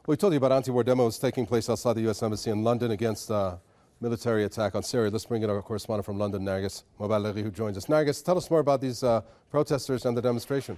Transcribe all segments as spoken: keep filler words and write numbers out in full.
We told you about anti-war demos taking place outside the U S Embassy in London against a military attack on Syria. Let's bring in our correspondent from London, Nargis Mobalaghi, who joins us. Nargis, tell us more about these uh, protesters and the demonstration.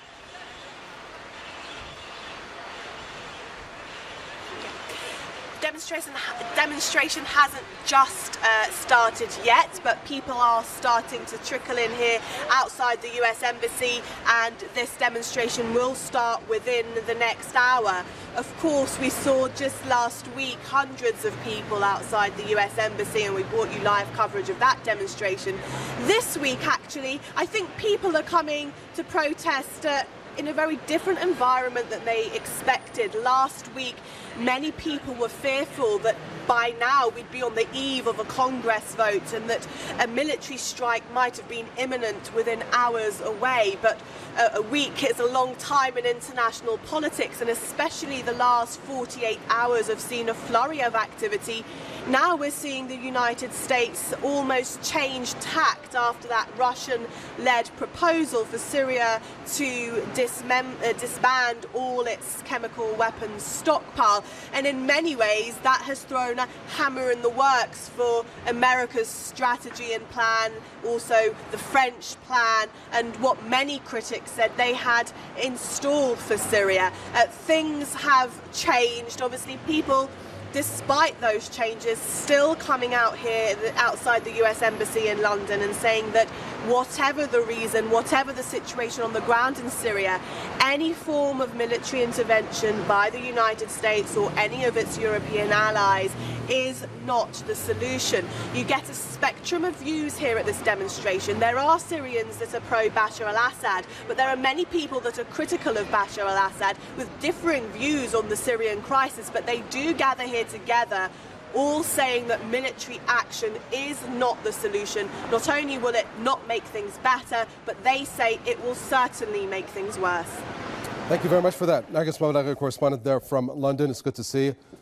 Demonstration, demonstration hasn't just uh, started yet, but people are starting to trickle in here outside the U S Embassy, and this demonstration will start within the next hour. Of course, we saw just last week hundreds of people outside the U S Embassy, and we brought you live coverage of that demonstration. This week, actually, I think people are coming to protest uh, in a very different environment than they expected. Last week, many people were fearful that by now we'd be on the eve of a Congress vote and that a military strike might have been imminent within hours away. But a week is a long time in international politics, and especially the last forty-eight hours have seen a flurry of activity. Now we're seeing the United States almost change tact after that Russian-led proposal for Syria to dismem uh, disband all its chemical weapons stockpile. And in many ways, that has thrown a hammer in the works for America's strategy and plan, also the French plan, and what many critics said they had installed for Syria. Uh, things have changed. Obviously, people, despite those changes, still coming out here outside the U S Embassy in London and saying that whatever the reason, whatever the situation on the ground in Syria, any form of military intervention by the United States or any of its European allies is not the solution. You get a spectrum of views here at this demonstration. There are Syrians that are pro-Bashar al-Assad, but there are many people that are critical of Bashar al-Assad with differing views on the Syrian crisis, but they do gather here together, all saying that military action is not the solution. Not only will it not make things better, but they say it will certainly make things worse. Thank you very much for that. Nargis Mobalaghi, correspondent there from London. It's good to see you.